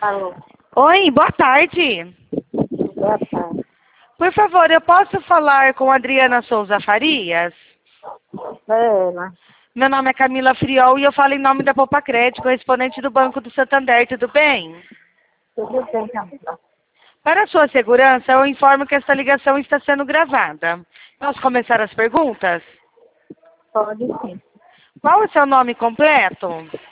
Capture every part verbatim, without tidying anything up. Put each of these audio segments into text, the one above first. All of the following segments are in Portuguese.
Alô, Oi, boa tarde. boa tarde. Por favor, eu posso falar com a Adriana Souza Farias? É ela. Meu nome é Camila Friol e eu falo em nome da Poupa Crédito, correspondente do Banco do Santander, tudo bem? Tudo bem, Camila? Para a sua segurança, eu informo que esta ligação está sendo gravada. Posso começar as perguntas? Pode sim. Qual é o seu nome completo?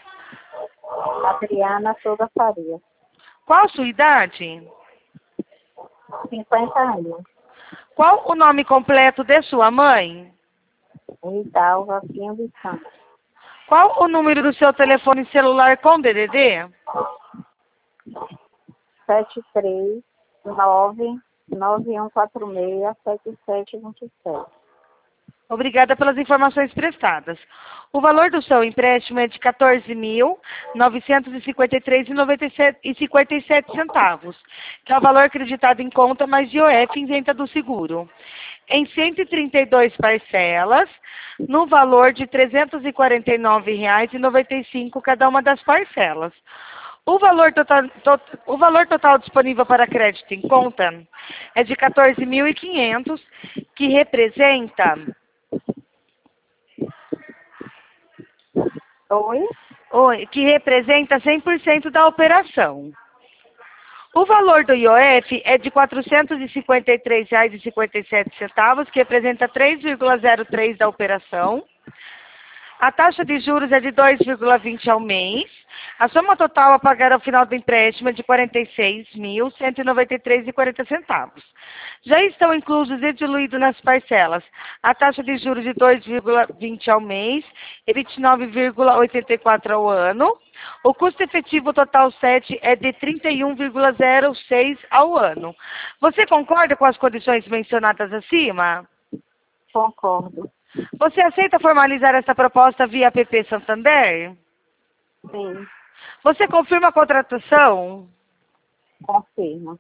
Adriana Souza Faria. Qual a sua idade? cinquenta anos. Qual o nome completo de sua mãe? Hidalva Pinho de Santos. Qual o número do seu telefone celular com D D D? sete três nove nove um quatro seis sete sete dois sete. Obrigada pelas informações prestadas. O valor do seu empréstimo é de quatorze mil novecentos e cinquenta e três reais e cinquenta e sete centavos, que é o valor acreditado em conta mais I O F isenta do seguro, em cento e trinta e duas parcelas, no valor de trezentos e quarenta e nove reais e noventa e cinco centavos cada uma das parcelas. O valor, total, to, o valor total disponível para crédito em conta é de quatorze mil e quinhentos, que representa... Oi? Oi, que representa cem por cento da operação. O valor do I O F é de quatrocentos e cinquenta e três reais e cinquenta e sete centavos, que representa três vírgula zero três da operação. A taxa de juros é de dois vírgula vinte ao mês. A soma total a pagar ao final do empréstimo é de quarenta e seis mil cento e noventa e três reais e quarenta centavos. Já estão inclusos e diluídos nas parcelas a taxa de juros de dois vírgula vinte ao mês e vinte e nove vírgula oitenta e quatro ao ano. O custo efetivo total sete é de trinta e um vírgula zero seis ao ano. Você concorda com as condições mencionadas acima? Concordo. Você aceita formalizar essa proposta via A P P Santander? Sim, Você confirma a contratação? confirmo.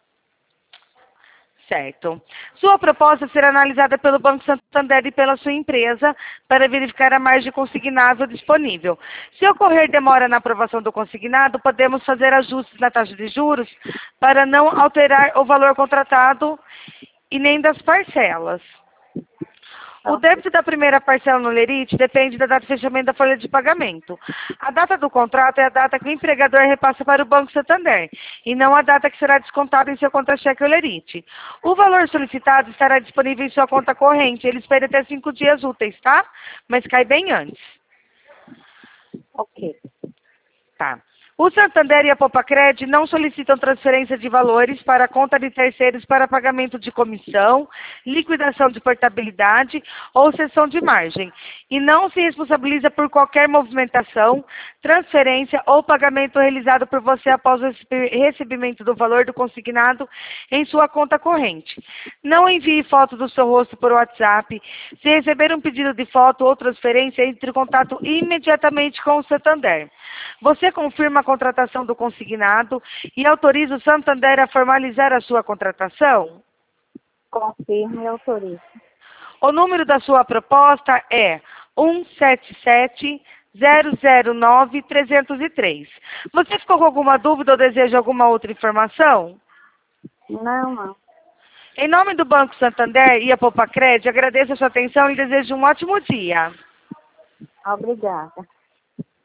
Certo. Sua proposta será analisada pelo Banco Santander e pela sua empresa para verificar a margem consignável disponível. Se ocorrer demora na aprovação do consignado, podemos fazer ajustes na taxa de juros para não alterar o valor contratado e nem das parcelas. O débito da primeira parcela no Lerite depende da data de fechamento da folha de pagamento. A data do contrato é a data que o empregador repassa para o Banco Santander, e não a data que será descontada em seu contra-cheque ou Lerite. O valor solicitado estará disponível em sua conta corrente. Ele espera até cinco dias úteis, tá? Mas cai bem antes. Ok. Tá. O Santander e a Poupa Crédito não solicitam transferência de valores para a conta de terceiros para pagamento de comissão, liquidação de portabilidade ou cessão de margem, e não se responsabiliza por qualquer movimentação, transferência ou pagamento realizado por você após o recebimento do valor do consignado em sua conta corrente. Não envie foto do seu rosto por WhatsApp. Se receber um pedido de foto ou transferência, entre em contato imediatamente com o Santander. Você confirma a contratação do consignado e autoriza o Santander a formalizar a sua contratação? Confirmo e autorizo. O número da sua proposta é um sete sete zero zero nove três zero três. Você ficou com alguma dúvida ou deseja alguma outra informação? Não, não. Em nome do Banco Santander e a Poupa Crédito, agradeço a sua atenção e desejo um ótimo dia. Obrigada.